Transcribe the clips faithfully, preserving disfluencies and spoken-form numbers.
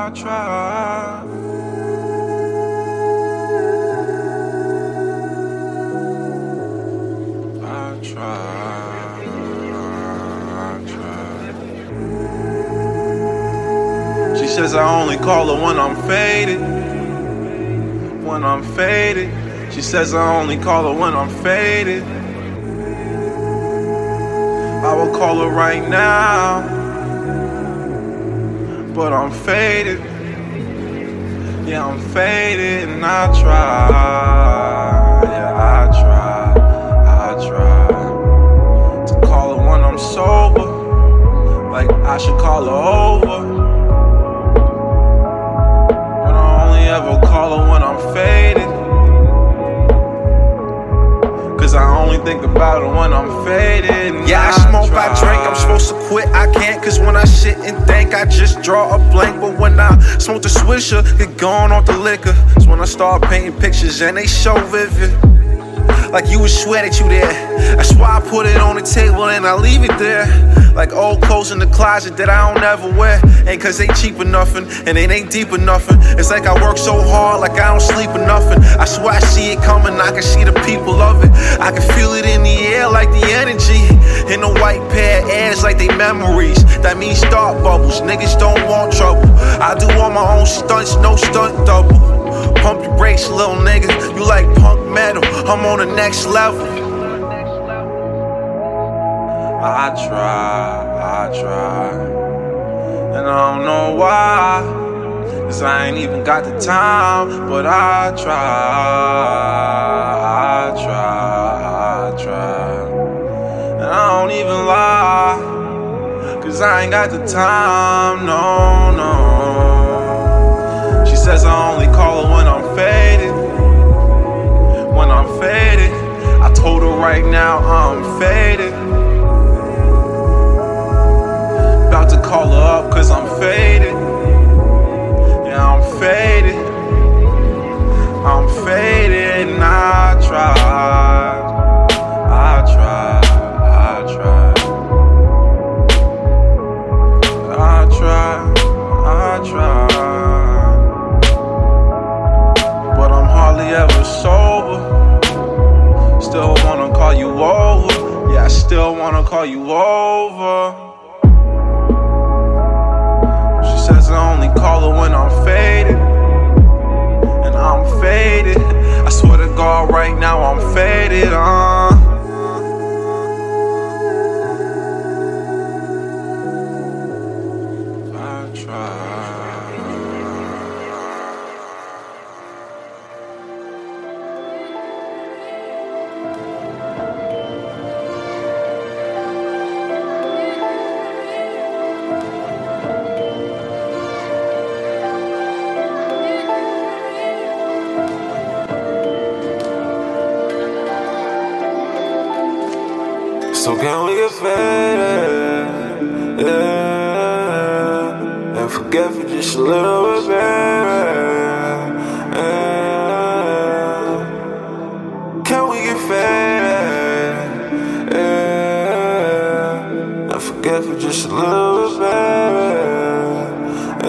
I try. I try. I try. She says I only call her when I'm faded. When I'm faded. She says I only call her when I'm faded. I will call her right now, but I'm faded. Yeah, I'm faded and I try. Yeah, I try. I try to call her when I'm sober, like I should call her over. But I only ever call her when I'm faded, cause I only think about her when I'm faded. Yeah, I smoke, I drink, I'm supposed to quit, I can't. Cause when I sit and think, I just draw a blank. But when I smoke the swisher, get gone off the liquor. It's when I start painting pictures and they so vivid, like you would swear that you there. That's why I put it on the table and I leave it there, like old clothes in the closet that I don't ever wear. Ain't cause they cheap or nothing, and it ain't deep or nothing. It's like I work so hard, like I don't sleep or nothing. I swear I see it coming, I can see the people of it. I can feel it in the air like the energy, in the white pair of airs like they memories. That means start bubbles, niggas don't want trouble. I do all my own stunts, no stunt double. Pump your brakes, little nigga, you like punk metal, I'm on the next level. I try, I try, and I don't know why, cause I ain't even got the time. But I try, I try, I try, and I don't even lie, cause I ain't got the time, no, no. She says I only call her when I'm faded, when I'm faded. I told her right now I'm faded. About to call her up cause I'm faded. Yeah, I'm faded. I'm faded and I tried. I tried. I tried. I tried. I tried. But I'm hardly ever sober. Still wanna call you over. Yeah, I still wanna call you over. Says I only call her when I'm faded, and I'm faded. I swear to God, right now I'm faded. Uh. I try. So can we get faded, yeah, and forget for just a little bit, baby, yeah. Can we get faded, yeah, and forget for just a little bit, baby,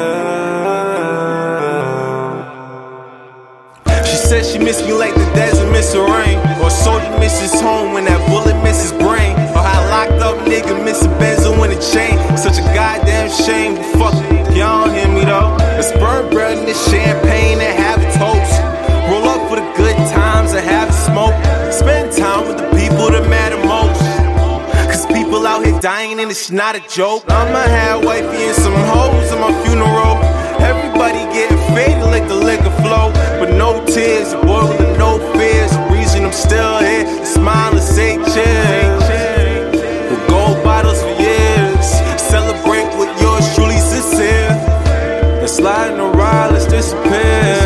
yeah. She said she missed me like the desert miss the rain, or soldier misses home when that bullet misses brain. Locked up nigga missing benzo in a chain. Such a goddamn shame. Fuck it, y'all don't hear me though. Let's burn bread in this champagne and have a toast. Roll up for the good times and have a smoke. Spend time with the people that matter most. Cause people out here dying and it's not a joke. I'ma have wifey and some hoes at my funeral. Everybody getting faded like the liquor flow. But no tears, a boy with no fears. The reason I'm still here, smile and say cheers. Bottles for years, celebrate with yours truly sincere. And slide in the ride, let's disappear.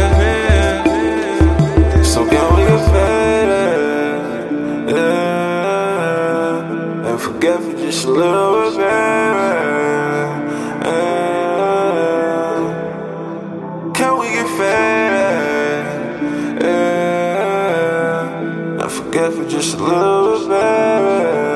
So can we get faded, yeah, and forget for just a little bit, baby, yeah. Can we get faded, yeah, and forget for just a little bit, baby.